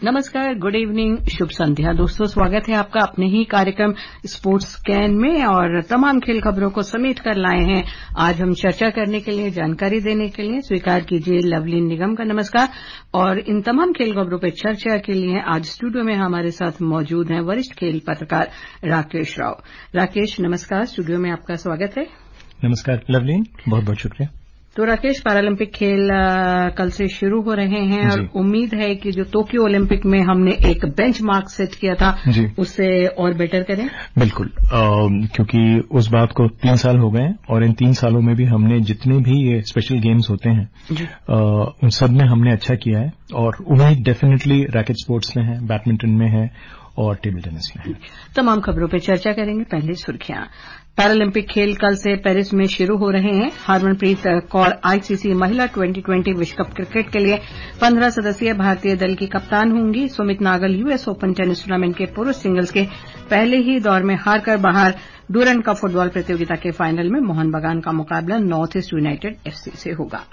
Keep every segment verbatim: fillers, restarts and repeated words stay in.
नमस्कार, good evening, शुभ संध्या दोस्तों। स्वागत है आपका अपने ही कार्यक्रम स्पोर्ट्स स्कैन में और तमाम खेल खबरों को समेट कर लाए हैं आज हम चर्चा करने के लिए, जानकारी देने के लिए। स्वीकार कीजिए लवलीन निगम का नमस्कार। और इन तमाम खेल खबरों पर चर्चा के लिए आज स्टूडियो में हमारे साथ मौजूद हैं वरिष्ठ खेल पत्रकार राकेश राव। राकेश नमस्कार, स्टूडियो में आपका स्वागत है। नमस्कार लवलीन, बहुत बहुत शुक्रिया। तो राकेश, पैरालंपिक खेल आ, कल से शुरू हो रहे हैं और उम्मीद है कि जो टोक्यो ओलंपिक में हमने एक बेंचमार्क सेट किया था उससे और बेटर करें। बिल्कुल, आ, क्योंकि उस बात को तीन साल हो गए और इन तीन सालों में भी हमने जितने भी ये स्पेशल गेम्स होते हैं आ, उन सब में हमने अच्छा किया है और उम्मीद डेफिनेटली रैकेट स्पोर्ट्स में है, बैडमिंटन में है और टेबल टेनिस में है। तमाम खबरों पर चर्चा करेंगे। पहले सुर्खियां। पैरालंपिक खेल कल से पेरिस में शुरू हो रहे हैं। हरमनप्रीत कौर आईसीसी महिला ट्वेंटी ट्वेंटी विश्व कप क्रिकेट के लिए पंद्रह सदस्यीय भारतीय दल की कप्तान होंगी। Sumit Nagal US Open tennis tournament के पुरुष सिंगल्स के पहले ही दौर में हारकर बाहर। डूरंड कप फुटबॉल प्रतियोगिता के फाइनल में मोहन बगान का मुकाबला नॉर्थ ईस्ट यूनाइटेड एफसी से होगा।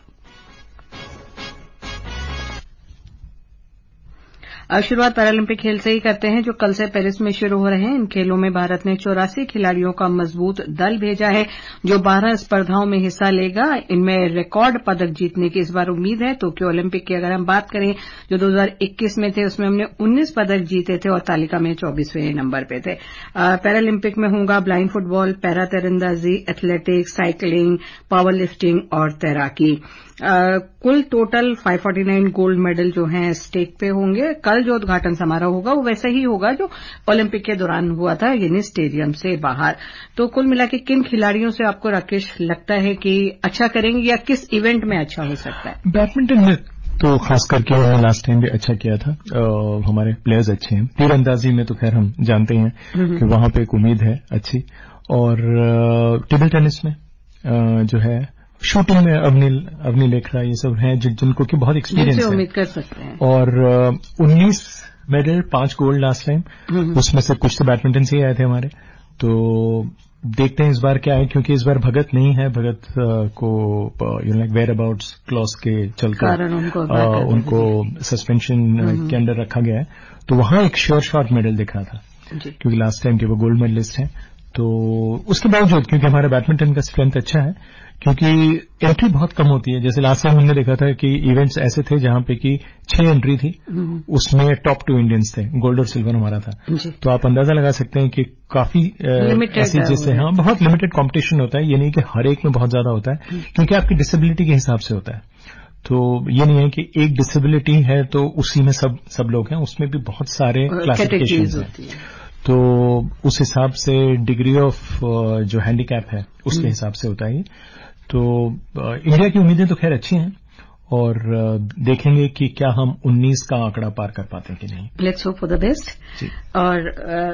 अब शुरुआत पैरालंपिक खेल से ही करते हैं जो कल से पेरिस में शुरू हो रहे हैं। इन खेलों में भारत ने चौरासी खिलाड़ियों का मजबूत दल भेजा है जो बारह स्पर्धाओं में हिस्सा लेगा। इनमें रिकॉर्ड पदक जीतने की इस बार उम्मीद है। टोक्यो ओलंपिक की अगर हम बात करें जो दो हज़ार इक्कीस में थे उसमें हमने उन्नीस पदक जीते थे और तालिका में चौबीसवें नंबर पे थे। पैरालंपिक में होगा ब्लाइंड फुटबॉल, पैरा तीरंदाजी, एथलेटिक्स, साइकिलिंग, पावर लिफ्टिंग और तैराकी। Uh, कुल टोटल पाँच सौ उनचास गोल्ड मेडल जो हैं स्टेक पे होंगे। कल जो उद्घाटन समारोह होगा वो वैसा ही होगा जो ओलंपिक के दौरान हुआ था, यानी स्टेडियम से बाहर। तो कुल मिला के किन खिलाड़ियों से आपको राकेश लगता है कि अच्छा करेंगे या किस इवेंट में अच्छा हो सकता है? बैडमिंटन में तो खास करके उन्होंने लास्ट टाइम भी अच्छा किया था। आ, हमारे प्लेयर्स अच्छे हैं। तीरंदाजी में तो खैर हम जानते हैं कि वहां पे एक उम्मीद है अच्छी। और टेबल टेनिस में आ, जो है, शूटिंग में अवनील अवनील लेखरा, ये सब हैं जिन, जिनको की बहुत एक्सपीरियंस है, उम्मीद कर सकते हैं। और उन्नीस मेडल, पांच गोल्ड लास्ट टाइम, उसमें से कुछ तो बैडमिंटन से ही आए थे हमारे। तो देखते हैं इस बार क्या है, क्योंकि इस बार भगत नहीं है। भगत uh, को you know like where abouts clause के चलकर उनको, uh, उनको सस्पेंशन के अंदर रखा गया है। तो वहां एक श्योर शॉट मेडल दिख रहा था क्योंकि लास्ट टाइम के वो गोल्ड मेडलिस्ट हैं। तो उसके बावजूद क्योंकि हमारा बैडमिंटन का स्ट्रेंथ अच्छा है, क्योंकि एंट्री बहुत कम होती है। जैसे लास्ट टाइम हमने देखा था कि इवेंट्स ऐसे थे जहां पे कि छह एंट्री थी, उसमें टॉप टू इंडियंस थे, गोल्ड और सिल्वर हमारा था। तो आप अंदाजा लगा सकते हैं कि काफी ऐसी जैसे हाँ बहुत लिमिटेड कंपटीशन होता है। ये नहीं कि हर एक में बहुत ज्यादा होता है, क्योंकि आपकी डिसेबिलिटी के हिसाब से होता है। तो ये नहीं है कि एक डिसेबिलिटी है तो उसी में सब सब लोग हैं, उसमें भी बहुत सारे क्लासिफिकेशन हैं। तो उस हिसाब से डिग्री ऑफ जो हैंडीकैप है उसके हिसाब से होता है। तो इंडिया की उम्मीदें तो खैर अच्छी हैं और देखेंगे कि क्या हम उन्नीस का आंकड़ा पार कर पाते हैं कि नहीं। Let's hope for the best. और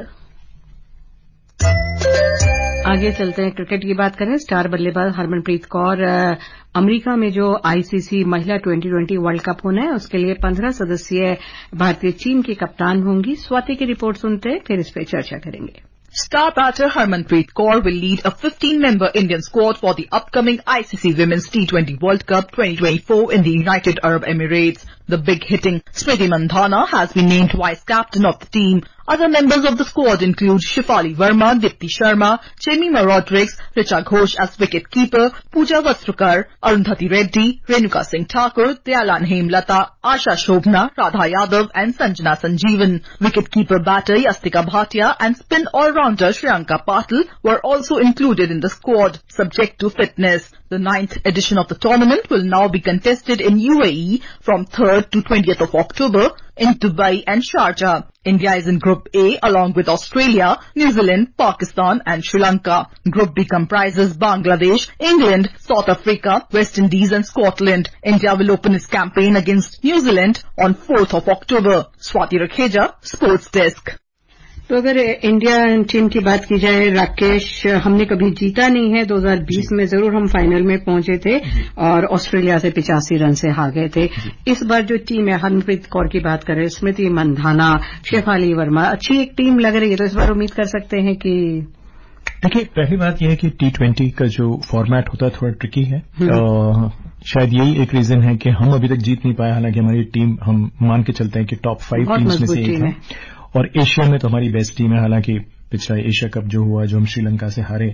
आगे चलते हैं, क्रिकेट की बात करें। स्टार बल्लेबाज हरमनप्रीत कौर अमेरिका में जो आईसीसी महिला ट्वेंटी ट्वेंटी वर्ल्ड कप होना है उसके लिए पंद्रह सदस्यीय भारतीय टीम की कप्तान होंगी। स्वाति की रिपोर्ट सुनते हैं, फिर इस पर चर्चा करेंगे। Star batter Harmanpreet Kaur will lead a fifteen-member Indian squad for the upcoming I C C Women's T twenty World Cup twenty twenty-four in the United Arab Emirates. The big-hitting Smriti Mandhana has been named vice-captain of the team. Other members of the squad include Shefali Verma, Dipti Sharma, Jemima Rodrigues, Richa Ghosh as wicket-keeper, Pooja Vastrukar, Arundhati Reddy, Renuka Singh Thakur, Dayalan Hemlata, Asha Shobhna, Radha Yadav and Sanjana Sanjeevan. Wicket-keeper batter Yastika Bhatia and spin all-rounder Shriyanka Patil were also included in the squad, subject to fitness. The ninth edition of the tournament will now be contested in U A E from third to twentieth of October in Dubai and Sharjah. India is in Group A along with Australia, New Zealand, Pakistan and Sri Lanka. Group B comprises Bangladesh, England, South Africa, West Indies and Scotland. India will open its campaign against New Zealand on fourth of October. Swati Rakheja, Sports Desk. तो अगर India team की बात की जाए राकेश, हमने कभी जीता नहीं है। दो हज़ार बीस में जरूर हम फाइनल में पहुंचे थे और ऑस्ट्रेलिया से पिचासी रन से हार गए थे। इस बार जो टीम है, हरमनप्रीत कौर की बात करें, स्मृति मंधाना, शेफाली वर्मा, अच्छी एक टीम लग रही है। तो इस बार उम्मीद कर सकते हैं कि देखिए, पहली बात यह है कि टी ट्वेंटी का जो फॉर्मेट होता है थोड़ा ट्रिकी है। आ, शायद यही एक रीजन है कि हम अभी तक जीत नहीं पाए, हालांकि हमारी टीम हम मान के चलते हैं कि टॉप फाइव टीम्स में से एक है और एशिया में तो हमारी बेस्ट टीम है। हालांकि पिछला एशिया कप जो हुआ, जो हम श्रीलंका से हारे,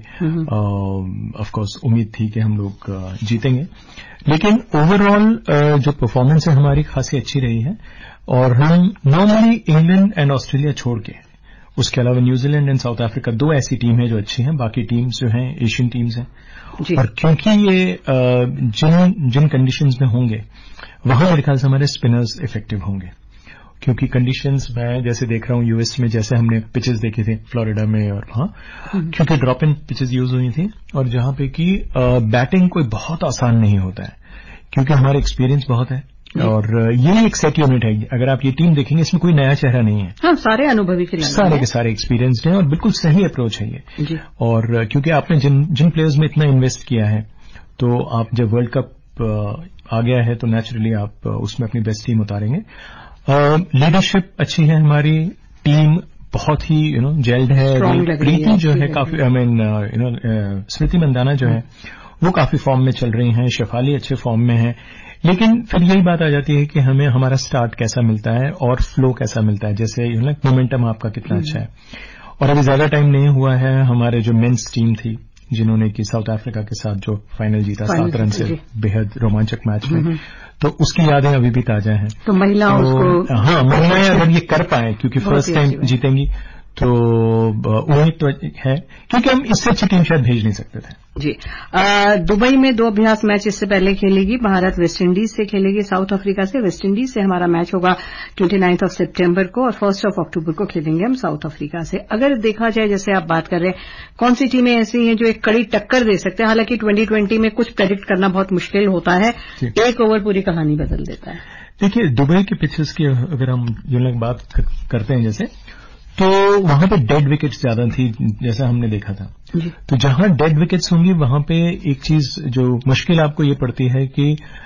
ऑफ कोर्स उम्मीद थी कि हम लोग जीतेंगे, लेकिन ओवरऑल जो परफॉर्मेंस है हमारी खासी अच्छी रही है। और हम नॉर्मली इंग्लैंड एंड ऑस्ट्रेलिया छोड़ के, उसके अलावा न्यूजीलैंड एंड साउथ अफ्रीका दो ऐसी टीम है जो अच्छी हैं, बाकी टीम्स जो हैं एशियन टीम्स हैं। और क्योंकि ये जिन जिन कंडीशंस में होंगे वहां मेरे ख्याल से हमारे स्पिनर्स इफेक्टिव होंगे, क्योंकि कंडीशंस मैं जैसे देख रहा हूं यूएस में, जैसे हमने पिचेस देखे थे फ्लोरिडा में और वहां, क्योंकि ड्रॉप इन पिचेस यूज हुई थी और जहां पे कि बैटिंग कोई बहुत आसान नहीं होता है, क्योंकि हमारा एक्सपीरियंस बहुत है और ये एक सेट यूनिट है। अगर आप ये टीम देखेंगे इसमें कोई नया चेहरा नहीं है। हाँ, सारे अनुभवी खिलाड़ी, सारे के सारे एक्सपीरियंस्ड हैं और बिल्कुल सही अप्रोच है ये जी। और क्योंकि आपने जिन जिन प्लेयर्स में इतना इन्वेस्ट किया है, तो आप जब वर्ल्ड कप आ गया है तो नेचुरली आप उसमें अपनी बेस्ट टीम उतारेंगे। लीडरशिप अच्छी है, हमारी टीम बहुत ही यू नो जेल्ड है। प्रीति जो है काफी, I mean you know Smriti Mandhana जो है वो काफी फॉर्म में चल रही हैं, शेफाली अच्छे फॉर्म में है, लेकिन फिर यही बात आ जाती है कि हमें हमारा स्टार्ट कैसा मिलता है और फ्लो कैसा मिलता है, जैसे यू नो मोमेंटम आपका कितना अच्छा है। और अभी ज्यादा टाइम नहीं हुआ है, हमारे जो मेंस टीम थी जिन्होंने कि साउथ अफ्रीका के साथ जो फाइनल जीता सात रन से बेहद रोमांचक मैच में, तो उसकी यादें अभी भी ताजा हैं। तो महिलाओं तो, हाँ, महिलाएं अगर ये कर पाए, क्योंकि फर्स्ट टाइम जीतेंगी, तो उम्मीद तो है, क्योंकि हम इससे अच्छी टीम शायद भेज नहीं सकते थे जी। दुबई में दो अभ्यास मैच इससे पहले खेलेगी भारत, वेस्ट इंडीज से खेलेगी साउथ अफ्रीका से। वेस्ट इंडीज से हमारा मैच होगा उनतीस ऑफ सितंबर को और फर्स्ट ऑफ अक्टूबर को खेलेंगे हम साउथ अफ्रीका से। अगर देखा जाए, जैसे आप बात कर रहे हैं, कौन सी टीमें ऐसी हैं जो एक कड़ी टक्कर दे सकते हैं, हालांकि ट्वेंटी ट्वेंटी में कुछ प्रेडिक्ट करना बहुत मुश्किल होता है, एक ओवर पूरी कहानी बदल देता है। देखिए, दुबई के पिचेस की अगर हम जो बात करते हैं, जैसे तो वहां पे डेड विकेट्स ज्यादा थी, जैसा हमने देखा था। तो जहां डेड विकेट्स होंगी वहां पे एक चीज जो मुश्किल आपको ये पड़ती है कि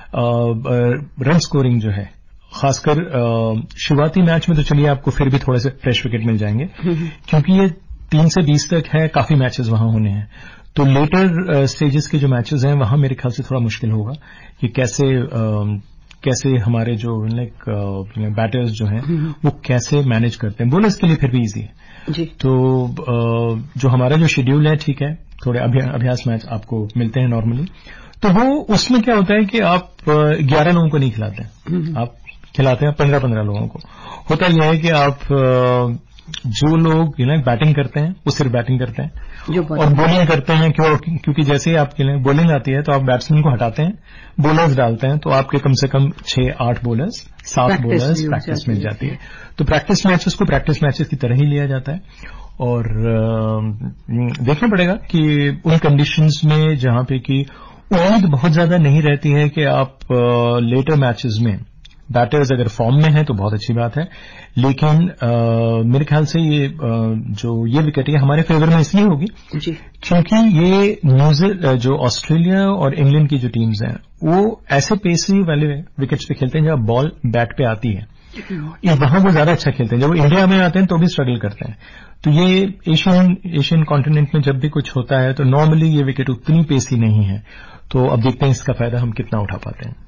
रन स्कोरिंग जो है, खासकर शुरुआती मैच में तो चलिए आपको फिर भी थोड़े से फ्रेश विकेट मिल जाएंगे, क्योंकि ये तीन से बीस तक है, काफी मैचेस वहां होने हैं। तो लेटर स्टेजेस के जो मैचेस हैं वहां मेरे ख्याल से थोड़ा मुश्किल होगा कि कैसे आ, कैसे हमारे जो लाइक बैटर्स जो हैं वो कैसे मैनेज करते हैं। बॉलर्स के लिए फिर भी इजी है जी। तो जो हमारा जो शेड्यूल है, ठीक है, थोड़े अभ्यास मैच आपको मिलते हैं नॉर्मली, तो वो उसमें क्या होता है कि आप ग्यारह लोगों को नहीं खिलाते हैं, आप खिलाते हैं पंद्रह पंद्रह लोगों को। होता यह है कि आप जो लोग यू नो बैटिंग करते हैं वो सिर्फ बैटिंग करते हैं और बॉलिंग करते हैं, क्यों? क्योंकि जैसे ही आपके लिए बॉलिंग आती है तो आप बैट्समैन को हटाते हैं, बॉलर्स डालते हैं, तो आपके कम से कम छह आठ बॉलर्स, सात बॉलर्स प्रैक्टिस मिल जाती है। तो प्रैक्टिस मैचेस को प्रैक्टिस मैचेस की तरह ही लिया जाता है और देखना पड़ेगा कि उन कंडीशंस में जहां पे कि उम्मीद बहुत ज्यादा नहीं रहती है कि आप लेटर मैचेस में बैटर्स अगर फॉर्म में है तो बहुत अच्छी बात है, लेकिन आ, मेरे ख्याल से ये आ, जो ये विकेट है हमारे फेवर में इसलिए होगी जी, क्योंकि ये न्यूजीलैंड, जो ऑस्ट्रेलिया और इंग्लैंड की जो टीम्स हैं वो ऐसे पेसी वाले विकेट्स पे खेलते हैं जहां बॉल बैट पे आती है, ये वहां वो ज्यादा अच्छा खेलते हैं। जब वो इंडिया में आते हैं तो भी स्ट्रगल करते हैं। तो ये एशियन एशियन कॉन्टिनेंट में जब भी कुछ होता है तो नॉर्मली ये विकेट उतनी पेसी नहीं है। तो अब देखते हैं इसका फायदा हम कितना उठा पाते हैं।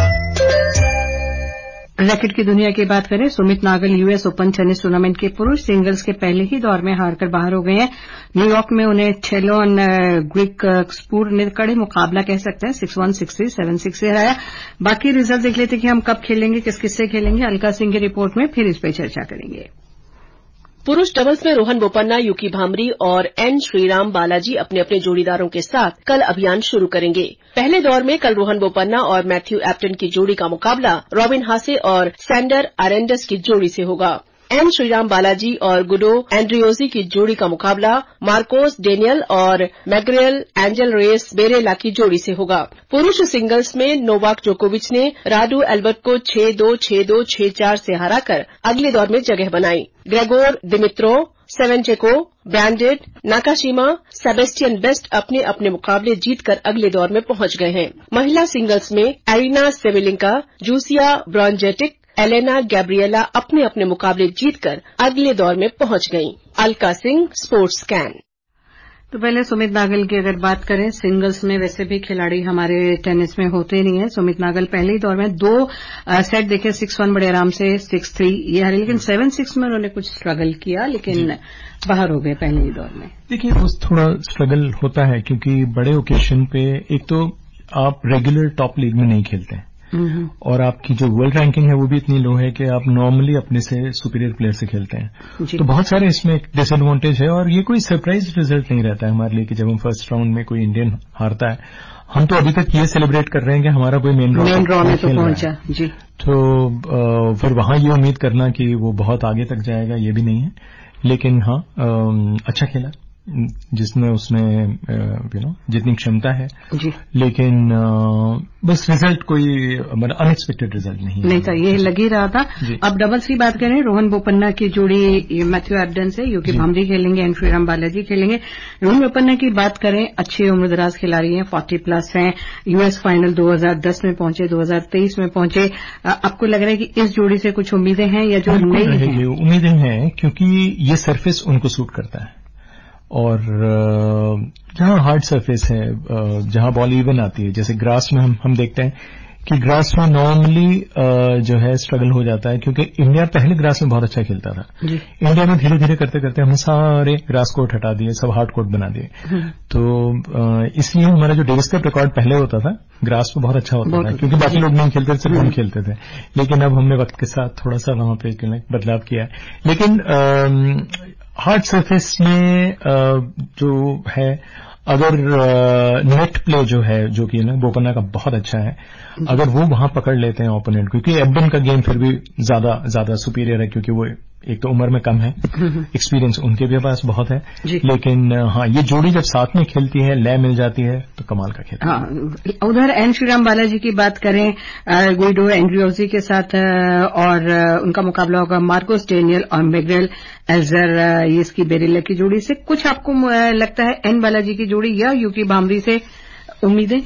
रैकेट की दुनिया की बात करें, Sumit Nagal US Open tennis tournament के पुरुष सिंगल्स के पहले ही दौर में हारकर बाहर हो गए हैं। न्यूयॉर्क में उन्हें थेलोन ग्रिक्सपूर ने कड़े मुकाबला कह सकते हैं six one six three seven six से हराया। बाकी रिजल्ट देख लेते कि हम कब खेलेंगे, किस किससे खेलेंगे। अलका सिंह की रिपोर्ट में फिर इस पर चर्चा करेंगे। पुरुष डबल्स में रोहन बोपन्ना, यूकी भांबरी और एन श्रीराम बालाजी अपने अपने जोड़ीदारों के साथ कल अभियान शुरू करेंगे। पहले दौर में कल रोहन बोपन्ना और मैथ्यू एप्टन की जोड़ी का मुकाबला रॉबिन हासे और सैंडर अरेंडस की जोड़ी से होगा। एन श्रीराम बालाजी और गुडो एंड्रियोजी की जोड़ी का मुकाबला मार्कोस डेनियल और मैग्रियल एंजल रेस बेरेला की जोड़ी से होगा। पुरुष सिंगल्स में नोवाक जोकोविच ने राडू एल्बर्ट को छह दो छह दो छह चार से हराकर अगले दौर में जगह बनाई। Grigor Dimitrov, Shevchenko, Brandon, Nakashima, Sebastian Baez अपने अपने मुकाबले जीतकर अगले दौर में पहुंच गए हैं। महिला सिंगल्स में Aryna Sabalenka, Lucia Bronzetti, Elena Gabriela अपने अपने मुकाबले जीतकर अगले दौर में पहुंच गईं। Alka Singh, sports scan. तो पहले सुमित नागल की अगर बात करें, सिंगल्स में वैसे भी खिलाड़ी हमारे टेनिस में होते नहीं है। सुमित नागल पहले ही दौर में दो आ, सेट देखे, सिक्स वन बड़े आराम से, सिक्स थ्री ये हारे, लेकिन सेवन सिक्स में उन्होंने कुछ स्ट्रगल किया, लेकिन बाहर हो गए पहले ही दौर में। देखिए, उस थोड़ा स्ट्रगल होता है क्योंकि बड़े ओकेशन पे एक तो आप रेगुलर टॉप लीग में नहीं खेलते हैं और आपकी जो वर्ल्ड रैंकिंग है वो भी इतनी लो है कि आप नॉर्मली अपने से सुपीरियर प्लेयर से खेलते हैं, तो बहुत सारे इसमें एक डिसएडवांटेज है। और ये कोई सरप्राइज रिजल्ट नहीं रहता है हमारे लिए कि जब हम फर्स्ट राउंड में कोई इंडियन हारता है। हम तो अभी तक ये सेलिब्रेट कर रहे हैं कि हमारा कोई मेन ड्रॉ में तो पहुंचा जी, तो फिर वहां ये उम्मीद करना कि वो बहुत आगे तक जाएगा ये भी नहीं है। लेकिन हाँ, अच्छा खेला जिसमें उसने यू नो जितनी क्षमता है जी, लेकिन आ, बस रिजल्ट कोई मतलब अनएक्सपेक्टेड रिजल्ट नहीं नहीं था, ये लग ही रहा था। अब डबल्स की बात करें, रोहन बोपन्ना की जोड़ी मैथ्यू एब्डन से, यूकी भामरी खेलेंगे, एन श्रीराम बालाजी खेलेंगे। रोहन बोपन्ना की बात करें, अच्छे उम्रदराज खिलाड़ी हैं, फोर्टी प्लस हैं, यूएस फाइनल दो हज़ार दस में पहुंचे, दो हज़ार तेईस में पहुंचे। आपको लग रहा है कि इस जोड़ी से कुछ उम्मीदें हैं या जो नहीं है? उम्मीदें हैं क्योंकि ये सरफेस उनको सूट करता है और जहां हार्ड सरफेस है, जहां बॉल इवन आती है, जैसे ग्रास में हम हम देखते हैं कि ग्रास में नॉर्मली जो है स्ट्रगल हो जाता है क्योंकि इंडिया पहले ग्रास में बहुत अच्छा खेलता था। इंडिया में धीरे धीरे करते करते हमने सारे ग्रास कोर्ट हटा दिए, सब हार्ड कोर्ट बना दिए। तो इसलिए हमारा जो डेविस कप रिकॉर्ड पहले होता था ग्रास में बहुत अच्छा होता था क्योंकि बाकी लोग नहीं खेलते थे, सिर्फ हम खेलते थे। लेकिन अब हमने वक्त के साथ थोड़ा सा वहां पे बदलाव किया है। लेकिन हार्ड सरफेस में जो है, अगर नेट प्ले जो है जो कि ना बोपन्ना का बहुत अच्छा है, अगर वो वहां पकड़ लेते हैं ओपोनेंट, क्योंकि एब्डन का गेम फिर भी ज्यादा ज्यादा सुपीरियर है क्योंकि वो एक तो उम्र में कम है, एक्सपीरियंस उनके भी पास बहुत है। लेकिन हाँ, ये जोड़ी जब साथ में खेलती है, लय मिल जाती है, तो कमाल का खेल। हाँ, उधर एन श्रीराम बालाजी की बात करें, गुइडो एंड्रियोजी के साथ और उनका मुकाबला होगा मार्कोस डेनियल और मिगेल एल्जर, ये इसकी बेरिला की जोड़ी से। कुछ आपको लगता है एन बालाजी की जोड़ी या यूकी भामरी से उम्मीदें?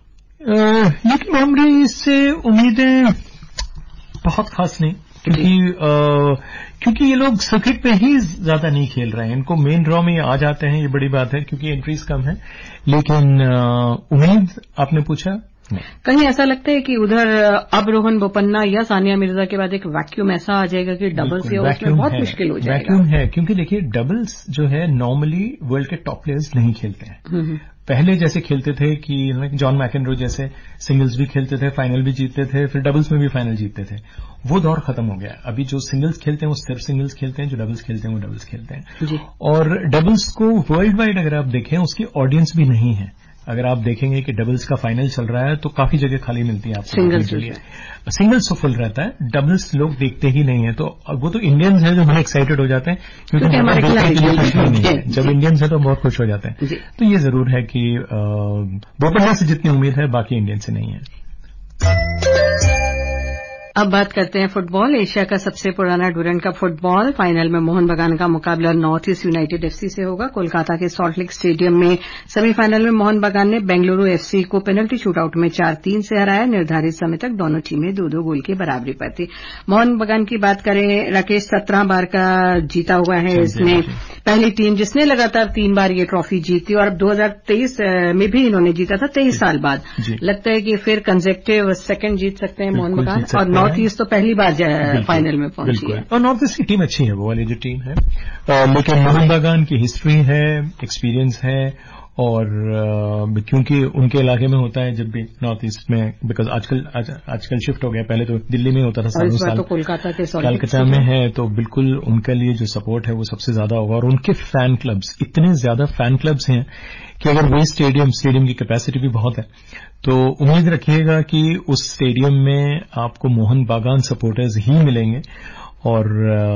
यूकी भामरी से उम्मीदें बहुत खास नहीं क्योंकि क्योंकि ये लोग सर्किट पे ही ज्यादा नहीं खेल रहे हैं, इनको मेन ड्रॉ में आ जाते हैं, ये बड़ी बात है क्योंकि एंट्रीज कम है। लेकिन उम्मीद आपने पूछा, कहीं ऐसा लगता है कि उधर अब रोहन बोपन्ना या सानिया मिर्जा के बाद एक वैक्यूम ऐसा आ जाएगा कि डबल्स या उसमें बहुत मुश्किल हो जाएगा? वैक्यूम है क्योंकि देखिए डबल्स जो है नॉर्मली वर्ल्ड के टॉप प्लेयर्स नहीं खेलते हैं। पहले जैसे खेलते थे कि जॉन मैकेनरो जैसे सिंगल्स भी खेलते थे, फाइनल भी जीतते थे, फिर डबल्स में भी फाइनल जीतते थे, वो दौर खत्म हो गया। अभी जो सिंगल्स खेलते हैं वो सिर्फ सिंगल्स खेलते हैं, जो डबल्स खेलते हैं वो डबल्स खेलते हैं। और डबल्स को वर्ल्ड वाइड अगर आप देखें उसकी ऑडियंस भी नहीं है। अगर आप देखेंगे कि डबल्स का फाइनल चल रहा है तो काफी जगह खाली मिलती है आपको, सिंगल्स के लिए सिंगल्स तो फुल रहता है, डबल्स लोग देखते ही नहीं है। तो वो तो इंडियंस हैं जो बड़े एक्साइटेड हो जाते हैं क्योंकि हमारे देखने के लिए कुछ नहीं है। जब इंडियंस है तो बहुत खुश हो जाते हैं। तो ये जरूर है कि बोपन्ना से जितनी उम्मीद है बाकी इंडियन से नहीं है। अब बात करते हैं फुटबॉल। एशिया का सबसे पुराना डूरंड कप फुटबॉल फाइनल में मोहन बगान का मुकाबला नॉर्थ ईस्ट यूनाइटेड एफसी से होगा। कोलकाता के सॉल्ट लेक स्टेडियम में सेमीफाइनल में मोहन बगान ने बेंगलुरु एफसी को पेनल्टी शूटआउट में चार तीन से हराया। निर्धारित समय तक दोनों टीमें दो दो गोल की बराबरी पर थी। मोहन बगान की बात करें, राकेश सत्रह बार का जीता हुआ है, इसमें पहली टीम जिसने लगातार तीन बार ये ट्रॉफी जीती और अब दो हज़ार तेईस में भी इन्होंने जीता था, तेईस साल बाद। लगता है कि फिर कंसेक्टिव सेकंड जीत सकते हैं मोहन बगान। और नॉर्थ ईस्ट तो पहली बार फाइनल में पहुंची है और नॉर्थ ईस्ट की टीम अच्छी है, वो वाली जो टीम है। आ, लेकिन मोहन बगान की हिस्ट्री है, एक्सपीरियंस है और आ, क्योंकि उनके इलाके में होता है जब भी नॉर्थ ईस्ट में, बिकॉज आजकल आज, आजकल शिफ्ट हो गया, पहले तो दिल्ली में होता था सालों साल, तो कोलकाता के कोलकाता में है, तो बिल्कुल उनके लिए जो सपोर्ट है वो सबसे ज्यादा होगा। और उनके फैन क्लब्स, इतने ज्यादा फैन क्लब्स हैं कि अगर वही स्टेडियम स्टेडियम की कैपेसिटी भी बहुत है, तो उम्मीद रखिएगा कि उस स्टेडियम में आपको मोहन बागान सपोर्टर्स ही मिलेंगे और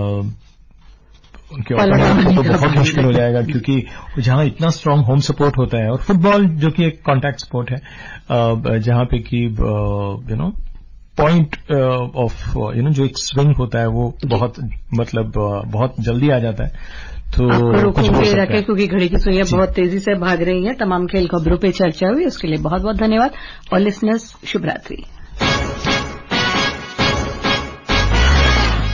उनके ओपोनेंट को तो बहुत मुश्किल हो जाएगा क्योंकि जहां इतना स्ट्रांग होम सपोर्ट होता है। और फुटबॉल जो कि एक कॉन्टैक्ट स्पोर्ट है, जहां पे कि you know point of you know जो एक स्विंग होता है वो बहुत मतलब बहुत जल्दी आ जाता है। तो रोकूंगे रखे क्योंकि घड़ी की सुइयां बहुत तेजी से भाग रही हैं। तमाम खेल खबरों पे चर्चा हुई, उसके लिए बहुत बहुत धन्यवाद और लिसनर्स शुभ रात्रि।